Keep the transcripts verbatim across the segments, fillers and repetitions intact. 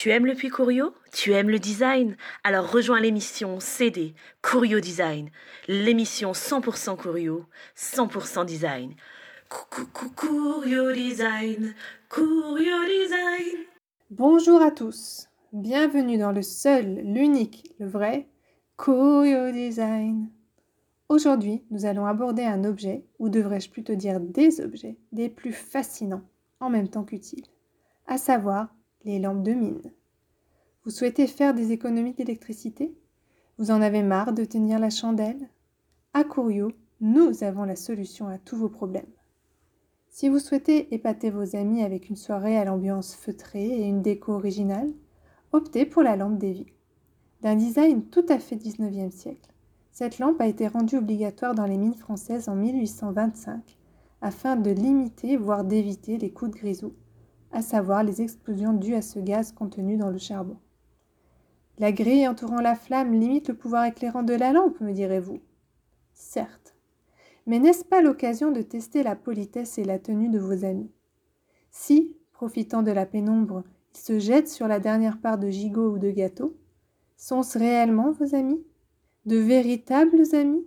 Tu aimes le puits Curio? Tu aimes le design? Alors rejoins l'émission C D, Curio Design, l'émission cent pour cent Curio, cent pour cent design. Curio Design, Curio Design. Bonjour à tous, bienvenue dans le seul, l'unique, le vrai Curio Design. Aujourd'hui, nous allons aborder un objet, ou devrais-je plutôt dire des objets, des plus fascinants, en même temps qu'utiles, à savoir les lampes de mine. Vous souhaitez faire des économies d'électricité? Vous en avez marre de tenir la chandelle? À Curio, nous avons la solution à tous vos problèmes. Si vous souhaitez épater vos amis avec une soirée à l'ambiance feutrée et une déco originale, optez pour la lampe Davy. D'un design tout à fait dix-neuvième siècle, cette lampe a été rendue obligatoire dans les mines françaises en mille huit cent vingt-cinq afin de limiter, voire d'éviter les coups de grisou, à savoir les explosions dues à ce gaz contenu dans le charbon. La grille entourant la flamme limite le pouvoir éclairant de la lampe, me direz-vous. Certes. Mais n'est-ce pas l'occasion de tester la politesse et la tenue de vos amis? Si, profitant de la pénombre, ils se jettent sur la dernière part de gigot ou de gâteau, sont-ce réellement vos amis? De véritables amis?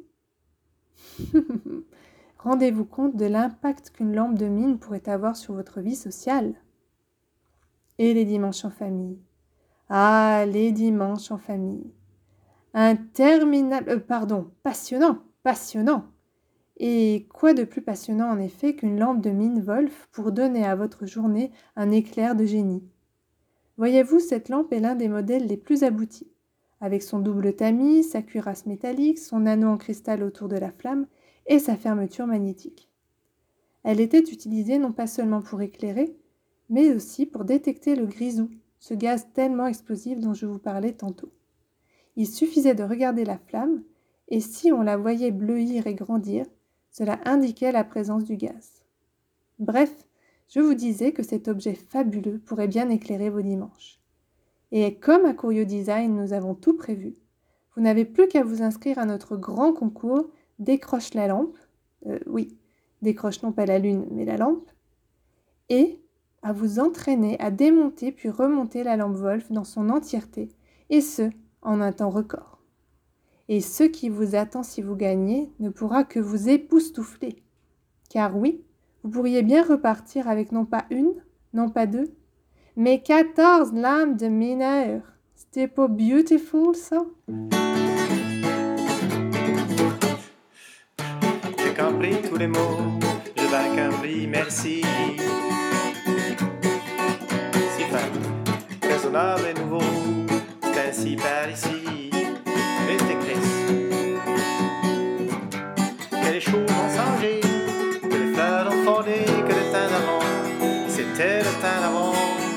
Rendez-vous compte de l'impact qu'une lampe de mine pourrait avoir sur votre vie sociale. Et les dimanches en famille. Ah, les dimanches en famille. Interminable, euh, pardon, passionnant, passionnant. Et quoi de plus passionnant en effet qu'une lampe de mine Wolf pour donner à votre journée un éclair de génie. Voyez-vous, cette lampe est l'un des modèles les plus aboutis, avec son double tamis, sa cuirasse métallique, son anneau en cristal autour de la flamme et sa fermeture magnétique. Elle était utilisée non pas seulement pour éclairer, mais aussi pour détecter le grisou, ce gaz tellement explosif dont je vous parlais tantôt. Il suffisait de regarder la flamme, et si on la voyait bleuir et grandir, cela indiquait la présence du gaz. Bref, je vous disais que cet objet fabuleux pourrait bien éclairer vos dimanches. Et comme à Curio Design, nous avons tout prévu, vous n'avez plus qu'à vous inscrire à notre grand concours « Décroche la lampe », euh, oui, décroche non pas la lune, mais la lampe, et à vous entraîner à démonter puis remonter la lampe Wolf dans son entièreté, et ce, en un temps record. Et ce qui vous attend si vous gagnez ne pourra que vous époustoufler. Car oui, vous pourriez bien repartir avec non pas une, non pas deux, mais quatorze lampes de mineur. C'était pas beautiful, ça? J'ai compris tous les mots, je vais compris, merci. Si fin, raisonnable et nouveau, c'est ainsi par ici. Restez Chris. Que les choses ont changé, que les fleurs ont fondé, que le temps d'avant, c'était le temps d'avant.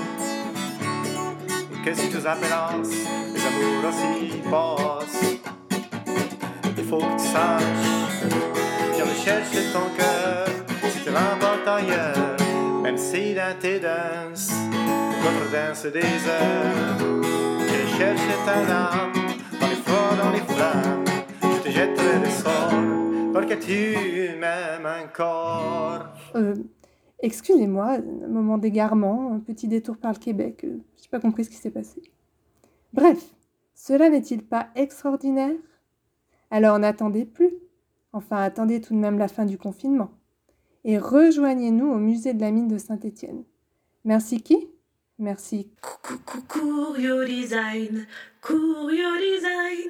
Et que si tout appellance, les amours aussi passent. Il faut que tu saches, je recherche ton cœur, si tu l'emportes ailleurs, même si dans tes danses, notre danse des heures, je cherche ta âme. Dans les flammes, je te jetterai le sort, parce que tu m'aimes encore. Euh, excusez-moi, un moment d'égarement, un petit détour par le Québec, euh, je n'ai pas compris ce qui s'est passé. Bref, cela n'est-il pas extraordinaire? Alors n'attendez plus, enfin attendez tout de même la fin du confinement, et rejoignez-nous au musée de la mine de Saint-Étienne. Merci qui? Merci Curio Design, Curio Design.